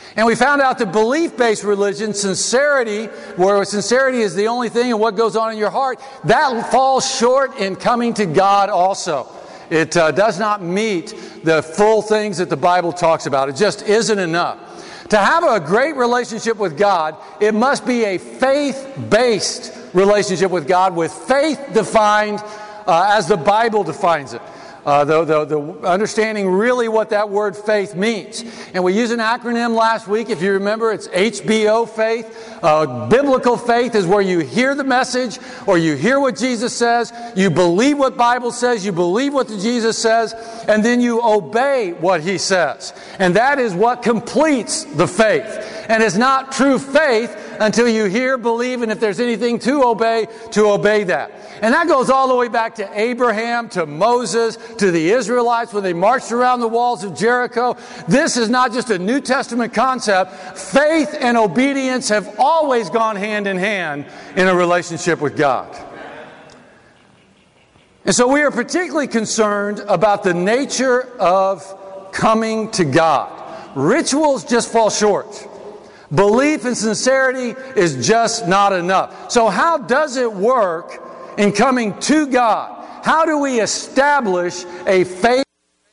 And we found out that belief-based religion, sincerity, where sincerity is the only thing and what goes on in your heart, that falls short in coming to God also. It does not meet the full things that the Bible talks about. It just isn't enough. To have a great relationship with God, it must be a faith-based relationship with God, with faith defined as the Bible defines it. The understanding really what that word faith means. And we used an acronym last week, if you remember, it's HBO faith. Biblical faith is where you hear the message or you hear what Jesus says, you believe what Bible says, you believe what Jesus says, and then you obey what He says. And that is what completes the faith. And it's not true faith until you hear, believe, and if there's anything to obey that. And that goes all the way back to Abraham, to Moses, to the Israelites when they marched around the walls of Jericho. This is not just a New Testament concept. Faith and obedience have always gone hand in hand in a relationship with God. And so we are particularly concerned about the nature of coming to God. Rituals just fall short. Belief and sincerity is just not enough. So how does it work in coming to God? How do we establish a faith?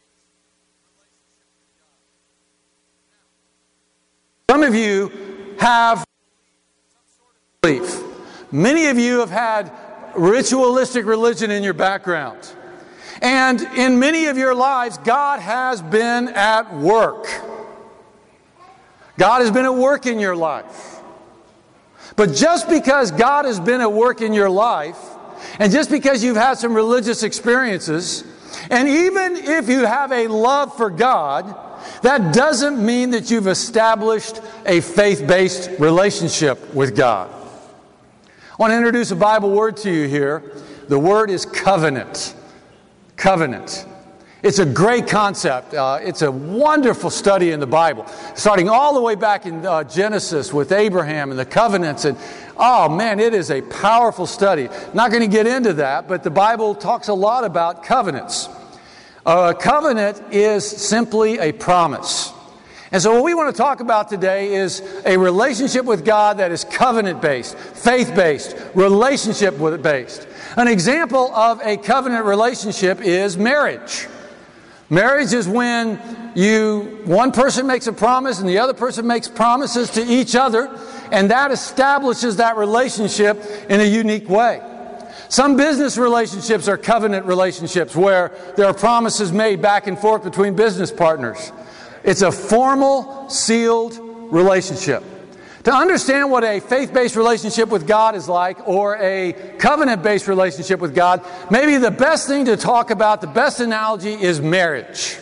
Some of you have belief. Many of you have had ritualistic religion in your background. And in many of your lives, God has been at work. God has been at work in your life. But just because God has been at work in your life, and just because you've had some religious experiences, and even if you have a love for God, that doesn't mean that you've established a faith-based relationship with God. I want to introduce a Bible word to you here. The word is covenant. Covenant. It's a great concept. It's a wonderful study in the Bible, starting all the way back in Genesis with Abraham and the covenants. And oh man, it is a powerful study. Not going to get into that, but the Bible talks a lot about covenants. A covenant is simply a promise. And so what we want to talk about today is a relationship with God that is covenant-based, faith-based, relationship-based. An example of a covenant relationship is marriage. Marriage is when one person makes a promise and the other person makes promises to each other, and that establishes that relationship in a unique way. Some business relationships are covenant relationships where there are promises made back and forth between business partners. It's a formal, sealed relationship. To understand what a faith-based relationship with God is like, or a covenant-based relationship with God, maybe the best thing to talk about, the best analogy is marriage.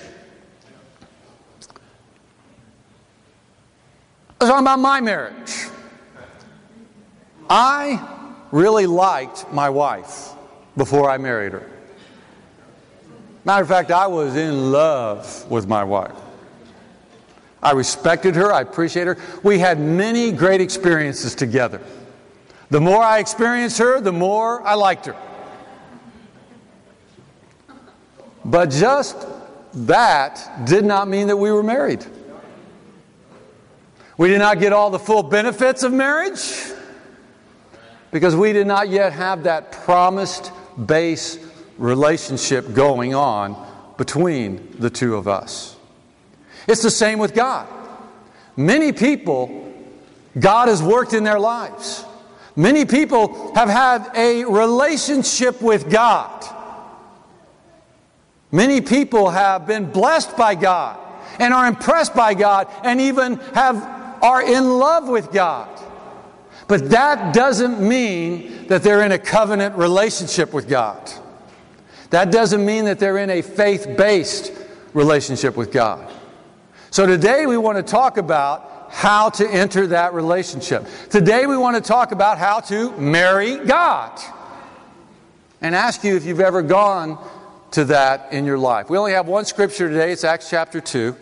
Let's talk about my marriage. I really liked my wife before I married her. Matter of fact, I was in love with my wife. I respected her. I appreciated her. We had many great experiences together. The more I experienced her, the more I liked her. But just that did not mean that we were married. We did not get all the full benefits of marriage because we did not yet have that promised base relationship going on between the two of us. It's the same with God. Many people, God has worked in their lives. Many people have had a relationship with God. Many people have been blessed by God and are impressed by God and even are in love with God. But that doesn't mean that they're in a covenant relationship with God. That doesn't mean that they're in a faith-based relationship with God. So today we want to talk about how to enter that relationship. Today we want to talk about how to marry God. And ask you if you've ever gone to that in your life. We only have one scripture today. It's Acts chapter 2.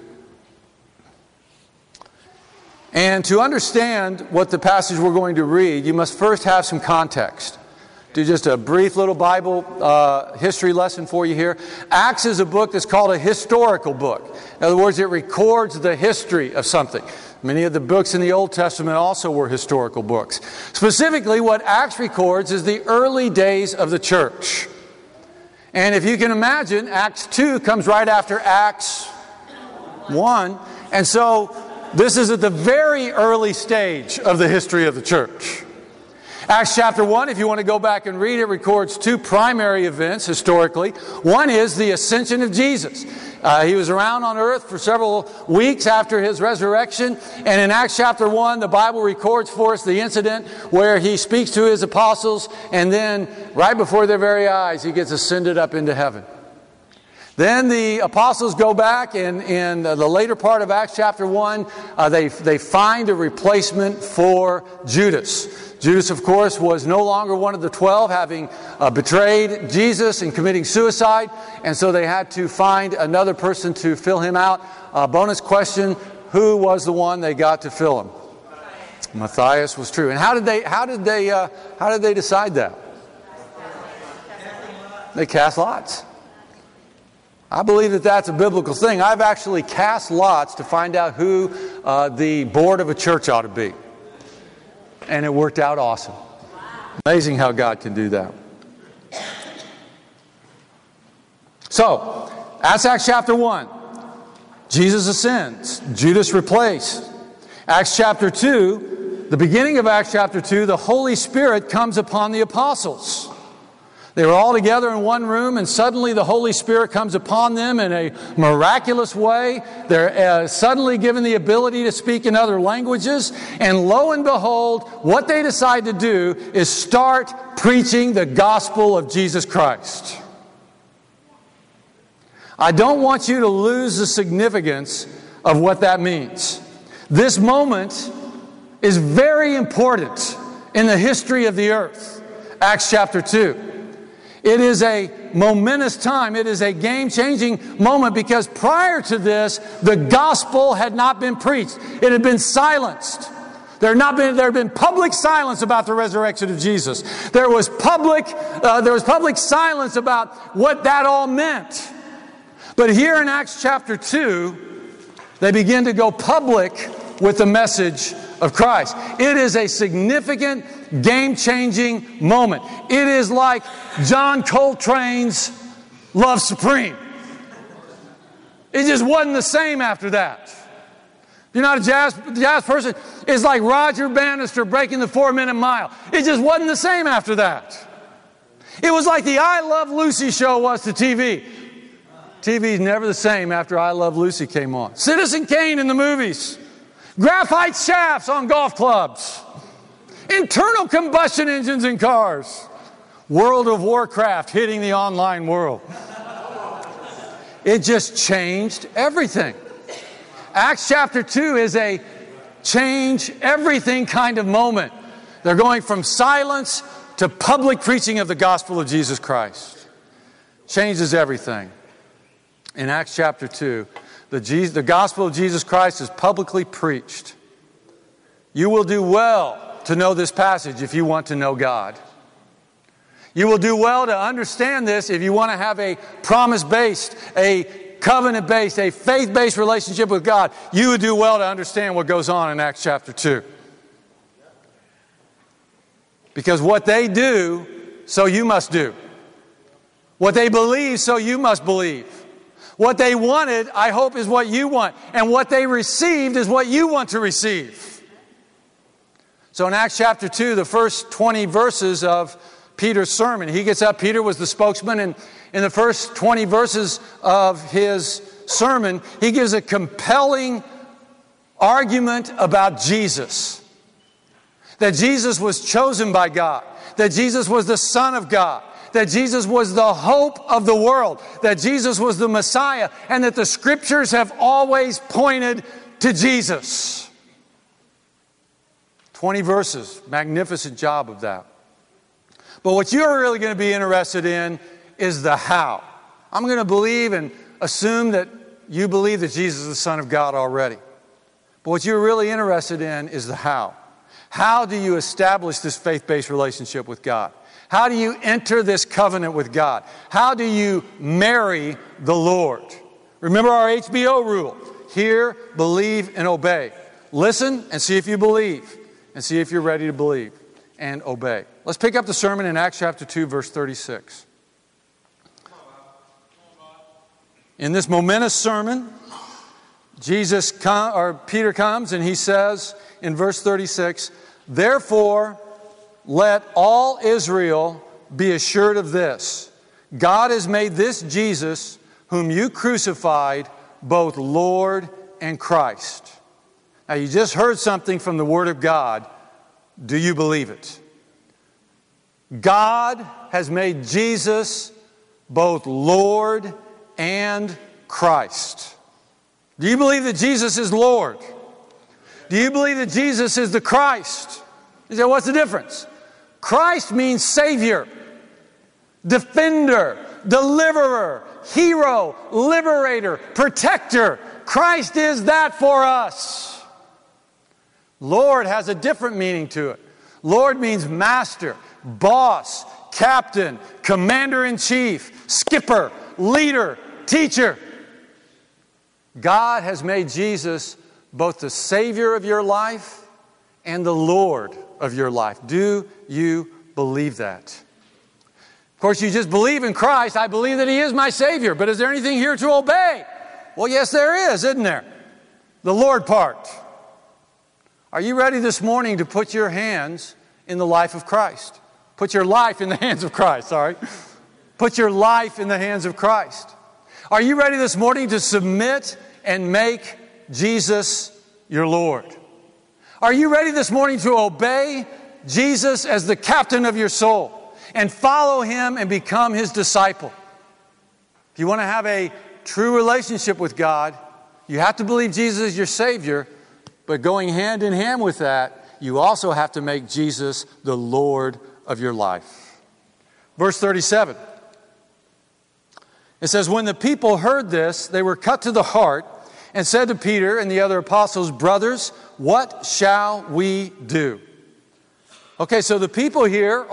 And to understand what the passage we're going to read, you must first have some context. Do just a brief little Bible history lesson for you here. Acts is a book that's called a historical book. In other words, it records the history of something. Many of the books in the Old Testament also were historical books. Specifically, what Acts records is the early days of the church. And if you can imagine, Acts 2 comes right after Acts 1. And so this is at the very early stage of the history of the church. Acts chapter 1, if you want to go back and read it, records two primary events historically. One is the ascension of Jesus. He was around on earth for several weeks after his resurrection. And in Acts chapter 1, the Bible records for us the incident where he speaks to his apostles, and then right before their very eyes, he gets ascended up into heaven. Then the apostles go back, and in the later part of Acts chapter 1, they find a replacement for Judas. Judas, of course, was no longer one of the 12, having betrayed Jesus and committing suicide, and so they had to find another person to fill him out. Bonus question, who was the one they got to fill him? Matthias was true. And how did they decide that? They cast lots. I believe that that's a biblical thing. I've actually cast lots to find out who the board of a church ought to be. And it worked out awesome. Amazing how God can do that. So, that's Acts chapter 1. Jesus ascends. Judas replaced. Acts chapter 2, the beginning of Acts chapter 2, the Holy Spirit comes upon the apostles. They were all together in one room, and suddenly the Holy Spirit comes upon them in a miraculous way. They're suddenly given the ability to speak in other languages. And lo and behold, what they decide to do is start preaching the gospel of Jesus Christ. I don't want you to lose the significance of what that means. This moment is very important in the history of the earth. Acts chapter 2. It is a momentous time. It is a game-changing moment because prior to this, the gospel had not been preached. It had been silenced. There had been public silence about the resurrection of Jesus. There was public silence about what that all meant. But here in Acts chapter 2, they begin to go public with the message of Christ. It is a significant, game-changing moment. It is like John Coltrane's Love Supreme. It just wasn't the same after that. You're not a jazz person. It's like Roger Bannister breaking the 4-minute mile. It just wasn't the same after that. It was like the I Love Lucy show was to TV. TV's never the same after I Love Lucy came on. Citizen Kane in the movies. Graphite shafts on golf clubs. Internal combustion engines in cars. World of Warcraft hitting the online world. It just changed everything. Acts chapter 2 is a change everything kind of moment. They're going from silence to public preaching of the gospel of Jesus Christ. Changes everything. In Acts chapter 2, the gospel of Jesus Christ is publicly preached. You will do well to know this passage if you want to know God. You will do well to understand this if you want to have a promise-based, a covenant-based, a faith-based relationship with God. You would do well to understand what goes on in Acts chapter 2. Because what they do, so you must do. What they believe, so you must believe. What they wanted, I hope, is what you want. And what they received is what you want to receive. So in Acts chapter 2, the first 20 verses of Peter's sermon, he gets up. Peter was the spokesman, and in the first 20 verses of his sermon, he gives a compelling argument about Jesus. That Jesus was chosen by God. That Jesus was the Son of God. That Jesus was the hope of the world. That Jesus was the Messiah. And that the Scriptures have always pointed to Jesus. 20 verses. Magnificent job of that. But what you're really going to be interested in is the how. I'm going to believe and assume that you believe that Jesus is the Son of God already. But what you're really interested in is the how. How do you establish this faith-based relationship with God? How do you enter this covenant with God? How do you marry the Lord? Remember our HBO rule. Hear, believe, and obey. listen and see if you believe, and see if you're ready to believe and obey. Let's pick up the sermon in Acts chapter 2, verse 36. In this momentous sermon, Peter comes and he says in verse 36, "Therefore, let all Israel be assured of this: God has made this Jesus, whom you crucified, both Lord and Christ." Now, you just heard something from the Word of God. Do you believe it? God has made Jesus both Lord and Christ. Do you believe that Jesus is Lord? Do you believe that Jesus is the Christ? You say, what's the difference? Christ means Savior, Defender, Deliverer, Hero, Liberator, Protector. Christ is that for us. Lord has a different meaning to it. Lord means Master, Boss, Captain, Commander-in-Chief, Skipper, Leader, Teacher. God has made Jesus both the Savior of your life and the Lord of your life. Do you believe that? Of course, you just believe in Christ. I believe that He is my Savior. But is there anything here to obey? Well, yes, there is, isn't there? The Lord part. Are you ready this morning to put your hands in the life of Christ? Put your life in the hands of Christ, sorry. Put your life in the hands of Christ. Are you ready this morning to submit and make Jesus your Lord? Are you ready this morning to obey Jesus as the captain of your soul and follow Him and become His disciple? If you want to have a true relationship with God, you have to believe Jesus is your Savior, but going hand in hand with that, you also have to make Jesus the Lord of your life. Verse 37. It says, "When the people heard this, they were cut to the heart and said to Peter and the other apostles, 'Brothers, what shall we do?'" Okay, so the people here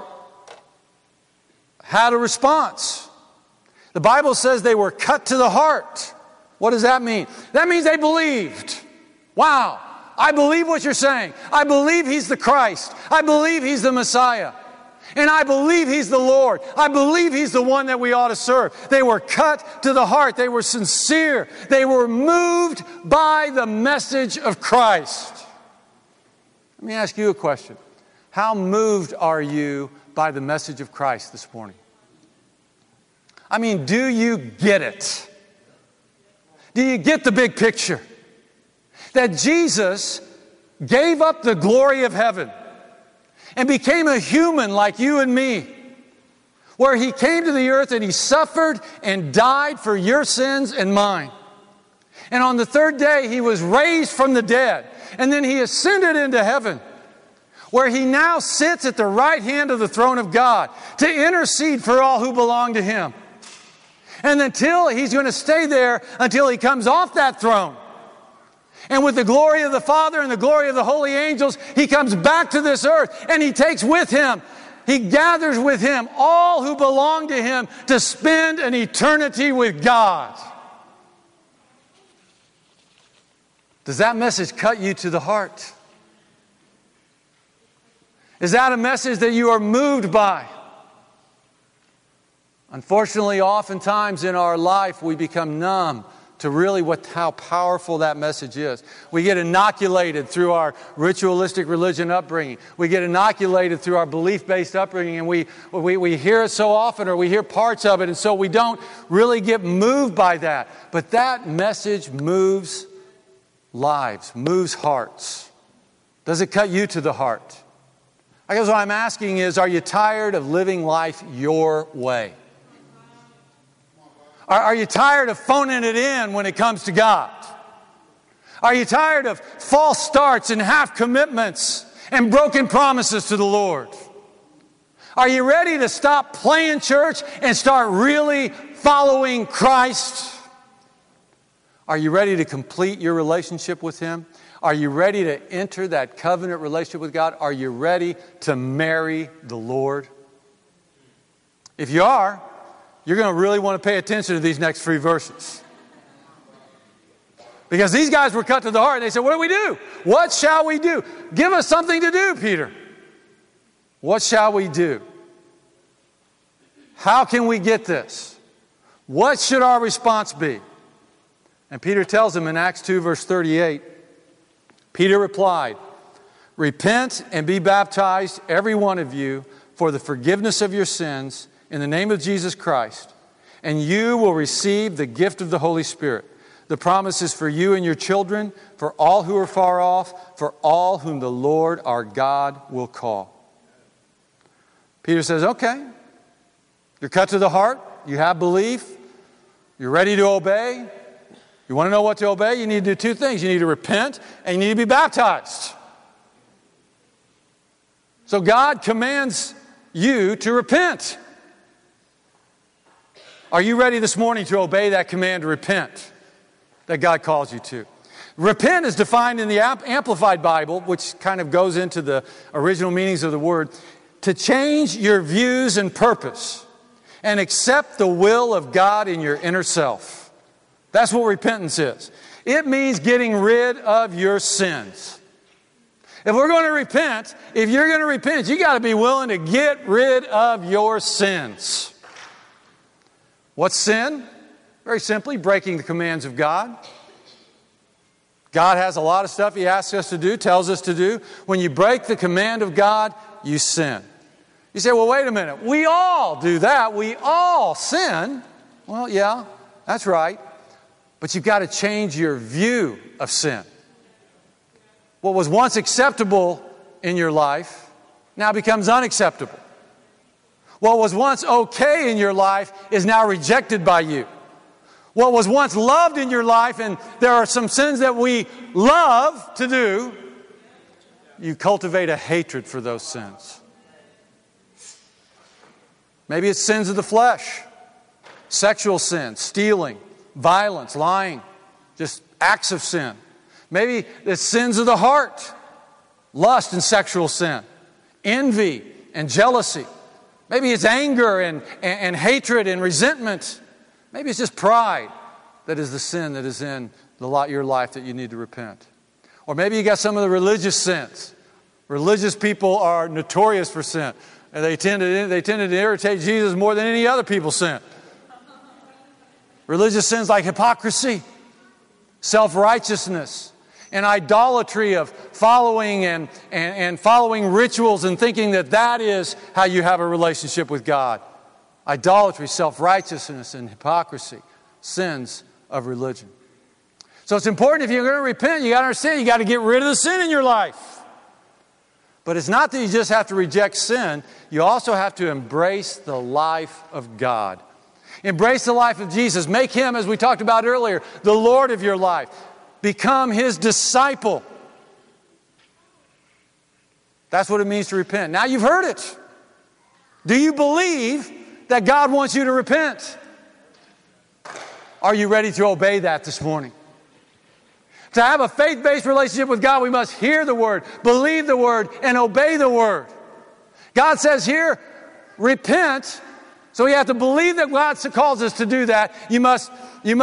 had a response. The Bible says they were cut to the heart. What does that mean? That means they believed. Wow, I believe what you're saying. I believe He's the Christ. I believe He's the Messiah. And I believe He's the Lord. I believe He's the one that we ought to serve. They were cut to the heart. They were sincere. They were moved by the message of Christ. Let me ask you a question. How moved are you by the message of Christ this morning? I mean, do you get it? Do you get the big picture? That Jesus gave up the glory of heaven and became a human like you and me, where He came to the earth and He suffered and died for your sins and mine. And on the third day, He was raised from the dead. And then He ascended into heaven, where He now sits at the right hand of the throne of God to intercede for all who belong to Him. And until He's going to stay there until He comes off that throne. And with the glory of the Father and the glory of the holy angels, He comes back to this earth and He takes with Him, He gathers with Him all who belong to Him to spend an eternity with God. Does that message cut you to the heart? Is that a message that you are moved by? Unfortunately, oftentimes in our life, we become numb to really how powerful that message is. We get inoculated through our ritualistic religion upbringing. We get inoculated through our belief-based upbringing, and we hear it so often, or we hear parts of it, and so we don't really get moved by that. But that message moves lives, moves hearts. Does it cut you to the heart? I guess what I'm asking is, are you tired of living life your way? Are you tired of phoning it in when it comes to God? Are you tired of false starts and half commitments and broken promises to the Lord? Are you ready to stop playing church and start really following Christ? Are you ready to complete your relationship with Him? Are you ready to enter that covenant relationship with God? Are you ready to marry the Lord? If you are, you're going to really want to pay attention to these next 3 verses. Because these guys were cut to the heart, and they said, what do we do? What shall we do? Give us something to do, Peter. What shall we do? How can we get this? What should our response be? And Peter tells them in Acts 2, verse 38, Peter replied, repent and be baptized, every one of you, for the forgiveness of your sins in the name of Jesus Christ, and you will receive the gift of the Holy Spirit. The promise is for you and your children, for all who are far off, for all whom the Lord our God will call. Peter says, okay, you're cut to the heart, you have belief, you're ready to obey. You want to know what to obey? You need to do two things. You need to repent and you need to be baptized. So God commands you to repent. Are you ready this morning to obey that command to repent that God calls you to? Repent is defined in the Amplified Bible, which kind of goes into the original meanings of the word, to change your views and purpose and accept the will of God in your inner self. That's what repentance is. It means getting rid of your sins. If we're going to repent, if you're going to repent, you got to be willing to get rid of your sins. What's sin? Very simply, breaking the commands of God. God has a lot of stuff He asks us to do, tells us to do. When you break the command of God, you sin. You say, well, wait a minute. We all do that. We all sin. Well, yeah, that's right. But you've got to change your view of sin. What was once acceptable in your life now becomes unacceptable. What was once okay in your life is now rejected by you. What was once loved in your life, and there are some sins that we love to do, you cultivate a hatred for those sins. Maybe it's sins of the flesh, sexual sin, stealing, violence, lying, just acts of sin. Maybe it's sins of the heart, lust and sexual sin, envy and jealousy. Maybe it's anger and hatred and resentment. Maybe it's just pride that is the sin that is in your life that you need to repent. Or maybe you got some of the religious sins. Religious people are notorious for sin. And they tended to irritate Jesus more than any other people's sin. Religious sins like hypocrisy, self-righteousness, and idolatry of following and following rituals and thinking that is how you have a relationship with God. Idolatry, self-righteousness, and hypocrisy, sins of religion. So it's important, if you're going to repent, you got to understand you got to get rid of the sin in your life. But it's not that you just have to reject sin. You also have to embrace the life of God. Embrace the life of Jesus. Make Him, as we talked about earlier, the Lord of your life. Become His disciple. That's what it means to repent. Now you've heard it. Do you believe that God wants you to repent? Are you ready to obey that this morning? To have a faith-based relationship with God, we must hear the Word, believe the Word, and obey the Word. God says here, repent. So we have to believe that God calls us to do that. You must hear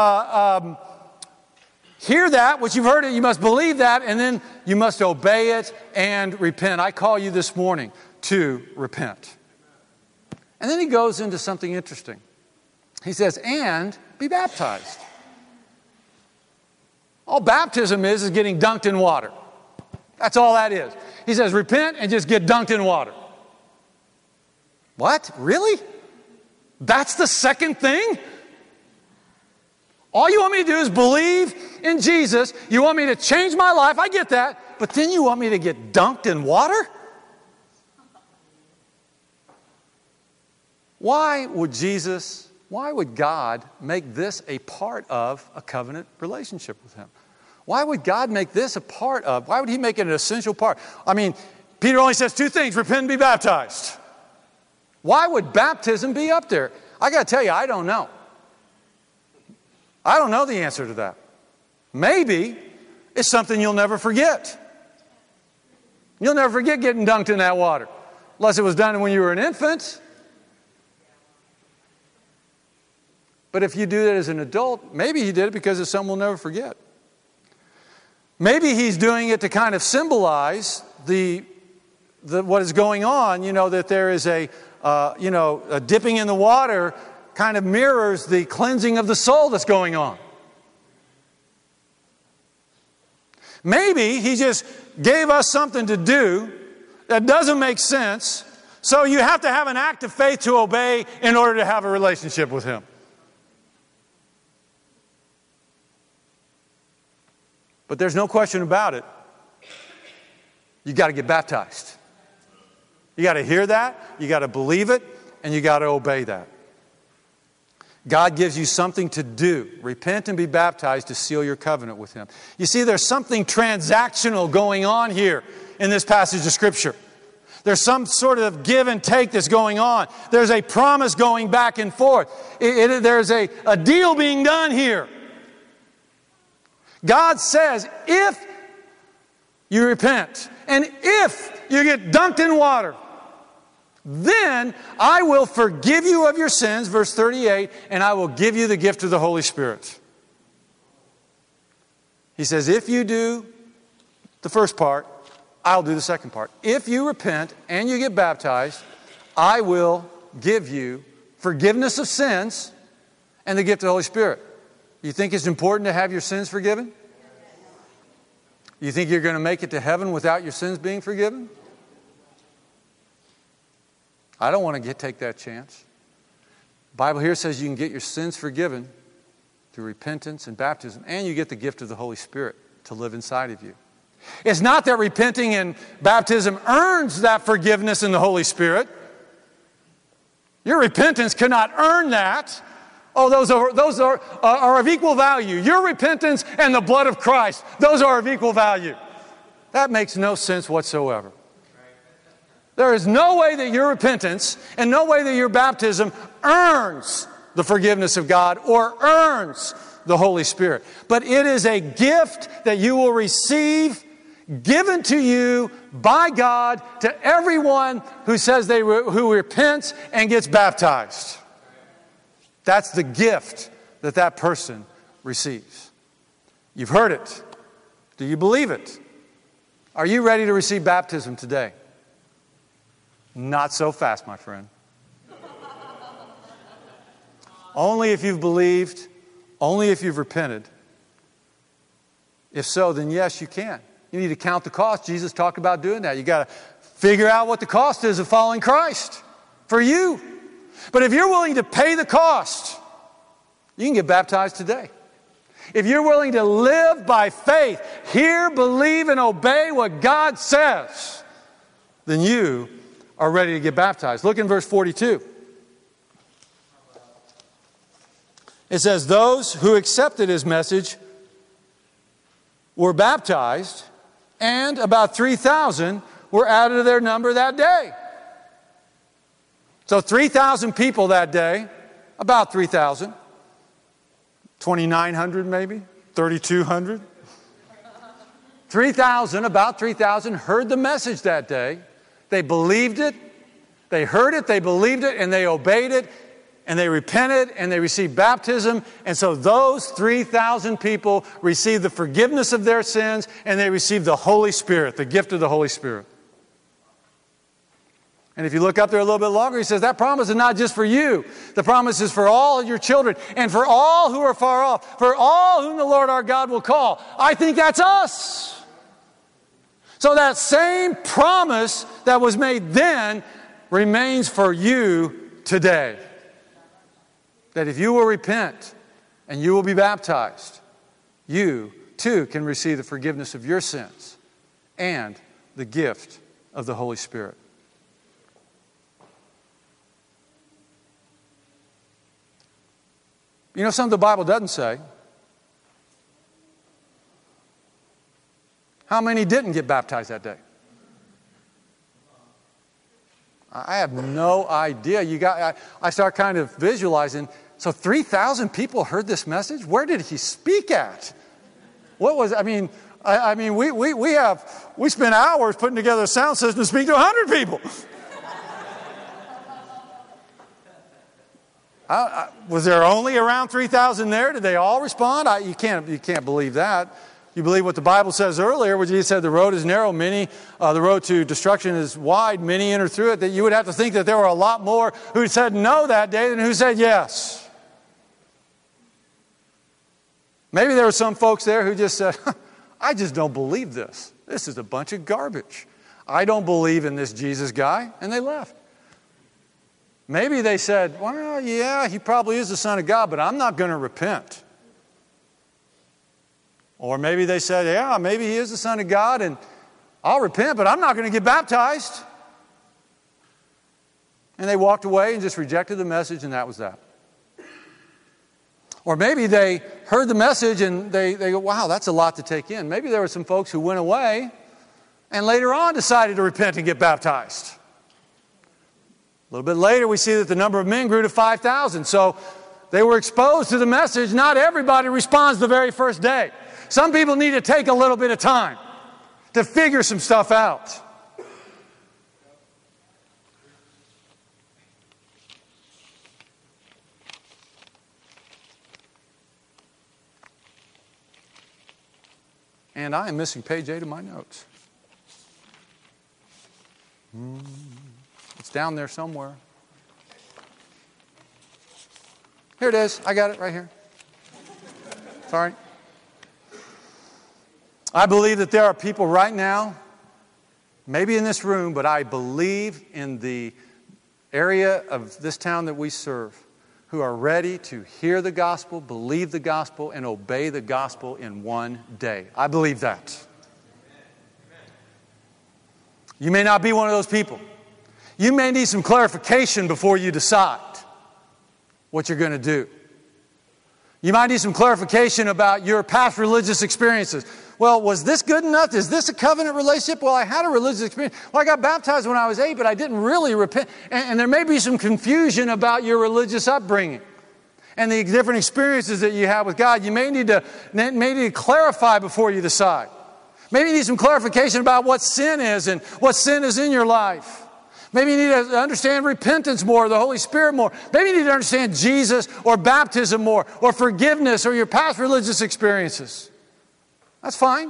that, which you've heard it. You must believe that, and then you must obey it and repent. I call you this morning to repent. And then he goes into something interesting. He says, and be baptized. All baptism is getting dunked in water. That's all that is. He says, repent and just get dunked in water. What? Really? That's the second thing? All you want me to do is believe in Jesus. You want me to change my life. I get that. But then you want me to get dunked in water? Why would God make this a part of a covenant relationship with Him? Why would God make this a part of? Why would He make it an essential part? I mean, Peter only says two things: repent and be baptized. Why would baptism be up there? I got to tell you, I don't know. I don't know the answer to that. Maybe it's something you'll never forget. You'll never forget getting dunked in that water, unless it was done when you were an infant. But if you do that as an adult, maybe you did it because it's something we'll never forget. Maybe he's doing it to kind of symbolize what is going on, that there is a dipping in the water kind of mirrors the cleansing of the soul that's going on. Maybe he just gave us something to do that doesn't make sense, so you have to have an act of faith to obey in order to have a relationship with him. But there's no question about it. You got to get baptized. You got to hear that, you got to believe it, and you got to obey that. God gives you something to do. Repent and be baptized to seal your covenant with him. You see, there's something transactional going on here in this passage of Scripture. There's some sort of give and take that's going on. There's a promise going back and forth. There's a deal being done here. God says, if you repent and if you get dunked in water, then I will forgive you of your sins, verse 38, and I will give you the gift of the Holy Spirit. He says, if you do the first part, I'll do the second part. If you repent and you get baptized, I will give you forgiveness of sins and the gift of the Holy Spirit. You think it's important to have your sins forgiven? You think you're going to make it to heaven without your sins being forgiven? I don't want to take that chance. The Bible here says you can get your sins forgiven through repentance and baptism, and you get the gift of the Holy Spirit to live inside of you. It's not that repenting and baptism earns that forgiveness in the Holy Spirit. Your repentance cannot earn that. Oh, those are of equal value. Your repentance and the blood of Christ, those are of equal value. That makes no sense whatsoever. There is no way that your repentance and no way that your baptism earns the forgiveness of God or earns the Holy Spirit. But it is a gift that you will receive, given to you by God to everyone who says who repents and gets baptized. That's the gift that person receives. You've heard it. Do you believe it? Are you ready to receive baptism today? Not so fast, my friend. Only if you've believed, only if you've repented. If so, then yes, you can. You need to count the cost. Jesus talked about doing that. You got to figure out what the cost is of following Christ for you. But if you're willing to pay the cost, you can get baptized today. If you're willing to live by faith, hear, believe, and obey what God says, then you are ready to get baptized. Look in verse 42. It says, those who accepted his message were baptized, and about 3,000 were added to their number that day. So 3,000 people that day, about 3,000, 2,900 maybe, 3,200. 3,000, about 3,000 heard the message that day. They believed it, they heard it, they believed it, and they obeyed it, and they repented, and they received baptism. And so those 3,000 people received the forgiveness of their sins, and they received the Holy Spirit, the gift of the Holy Spirit. And if you look up there a little bit longer, he says that promise is not just for you. The promise is for all your children, and for all who are far off, for all whom the Lord our God will call. I think that's us. So that same promise that was made then remains for you today. That if you will repent and you will be baptized, you too can receive the forgiveness of your sins and the gift of the Holy Spirit. You know something the Bible doesn't say? How many didn't get baptized that day? I have no idea. I start kind of visualizing. So 3,000 people heard this message? Where did he speak at? What was, we spent hours putting together a sound system to speak to 100 people. Was there only around 3,000 there? Did they all respond? You can't believe that. You believe what the Bible says earlier, where Jesus said the road is narrow, the road to destruction is wide, many enter through it, that you would have to think that there were a lot more who said no that day than who said yes. Maybe there were some folks there who just said, I just don't believe this. This is a bunch of garbage. I don't believe in this Jesus guy, and they left. Maybe they said, well, yeah, he probably is the Son of God, but I'm not going to repent. Or maybe they said, yeah, maybe he is the Son of God, and I'll repent, but I'm not going to get baptized. And they walked away and just rejected the message, and that was that. Or maybe they heard the message and they go, wow, that's a lot to take in. Maybe there were some folks who went away and later on decided to repent and get baptized. A little bit later, we see that the number of men grew to 5,000. So they were exposed to the message. Not everybody responds the very first day. Some people need to take a little bit of time to figure some stuff out. And I am missing page 8 of my notes. It's down there somewhere. Here it is. I got it right here. Sorry. I believe that there are people right now, maybe in this room, but I believe in the area of this town that we serve, who are ready to hear the gospel, believe the gospel, and obey the gospel in one day. I believe that. You may not be one of those people. You may need some clarification before you decide what you're going to do. You might need some clarification about your past religious experiences. Well, was this good enough? Is this a covenant relationship? Well, I had a religious experience. Well, I got baptized when I was 8, but I didn't really repent. And there may be some confusion about your religious upbringing and the different experiences that you have with God. You may need to clarify before you decide. Maybe you need some clarification about what sin is and what sin is in your life. Maybe you need to understand repentance more, the Holy Spirit more. Maybe you need to understand Jesus or baptism more, or forgiveness, or your past religious experiences. That's fine.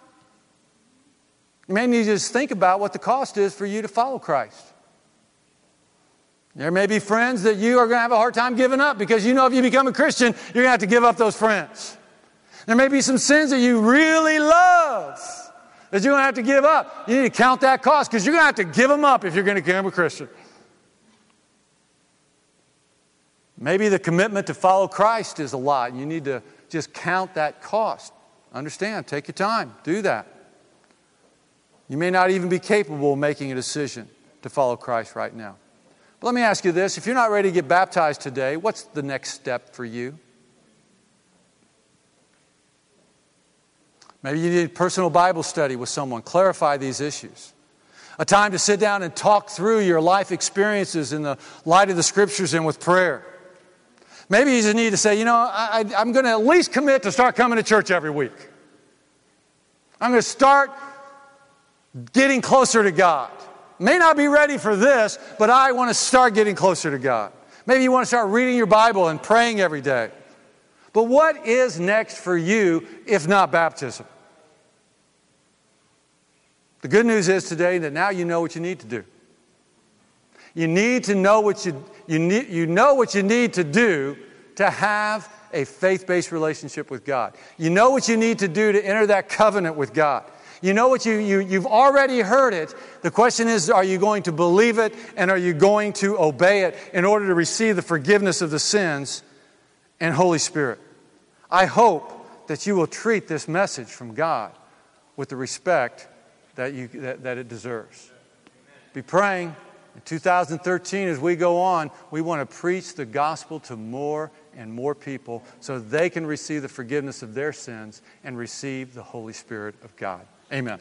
You may need to just think about what the cost is for you to follow Christ. There may be friends that you are going to have a hard time giving up because you know if you become a Christian, you're going to have to give up those friends. There may be some sins that you really love that you're going to have to give up. You need to count that cost because you're going to have to give them up if you're going to become a Christian. Maybe the commitment to follow Christ is a lot. You need to just count that cost. Understand, take your time, do that. You may not even be capable of making a decision to follow Christ right now. But let me ask you this, if you're not ready to get baptized today, what's the next step for you? Maybe you need personal Bible study with someone, clarify these issues. A time to sit down and talk through your life experiences in the light of the Scriptures and with prayer. Maybe you just need to say, I'm going to at least commit to start coming to church every week. I'm going to start getting closer to God. May not be ready for this, but I want to start getting closer to God. Maybe you want to start reading your Bible and praying every day. But what is next for you if not baptism? The good news is today that now you know what you need to do. You need to know what you know what you need to do to have a faith-based relationship with God. You know what you need to do to enter that covenant with God. You know what you've already heard it. The question is, are you going to believe it and are you going to obey it in order to receive the forgiveness of the sins and Holy Spirit? I hope that you will treat this message from God with the respect that it deserves. Be praying. In 2013, as we go on, we want to preach the gospel to more and more people so they can receive the forgiveness of their sins and receive the Holy Spirit of God. Amen.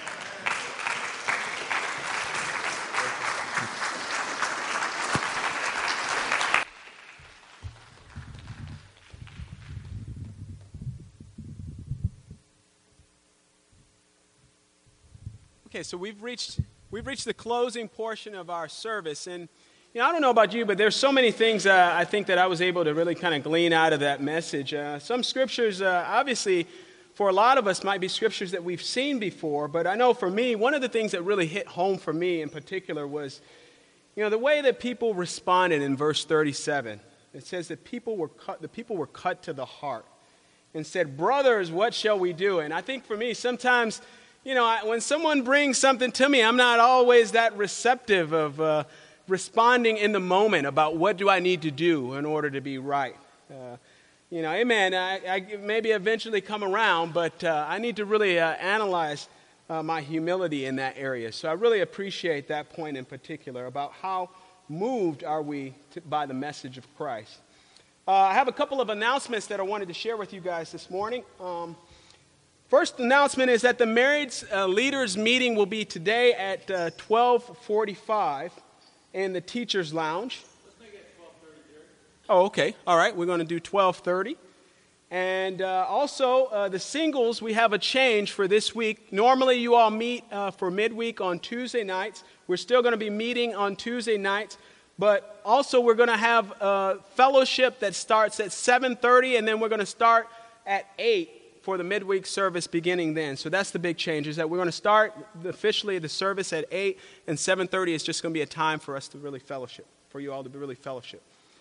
Okay, so we've reached the closing portion of our service, and I don't know about you, but there's so many things I think that I was able to really kind of glean out of that message. Some scriptures, obviously, for a lot of us might be scriptures that we've seen before, but I know for me, one of the things that really hit home for me in particular was, the way that people responded in verse 37. It says that the people were cut to the heart and said, "Brothers, what shall we do?" And I think for me, sometimes, when someone brings something to me, I'm not always that receptive of responding in the moment about what do I need to do in order to be right. Amen. I maybe eventually come around, but I need to really analyze my humility in that area. So I really appreciate that point in particular about how moved are we by the message of Christ. I have a couple of announcements that I wanted to share with you guys this morning. First announcement is that the marriage leaders meeting will be today at 12:45 in the Teacher's Lounge. Let's make it 12:30. Oh, okay. All right. We're going to do 12:30. And also, the singles, we have a change for this week. Normally, you all meet for midweek on Tuesday nights. We're still going to be meeting on Tuesday nights. But also, we're going to have a fellowship that starts at 7:30, and then we're going to start at 8 for the midweek service beginning then. So that's the big change, is that we're going to start officially the service at 8, and 7:30 is just going to be a time for us to really fellowship, for you all to really fellowship.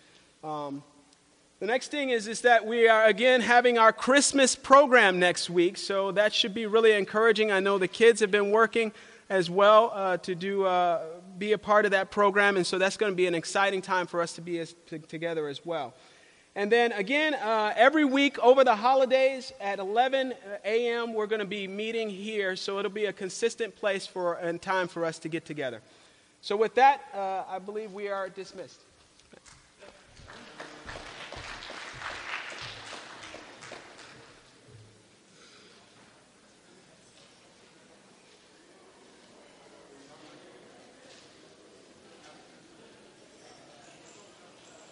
The next thing is that we are, again, having our Christmas program next week, so that should be really encouraging. I know the kids have been working as well to be a part of that program, and so that's going to be an exciting time for us to be together as well. And then, again, every week over the holidays at 11 a.m., we're going to be meeting here, so it'll be a consistent place and time for us to get together. So with that, I believe we are dismissed.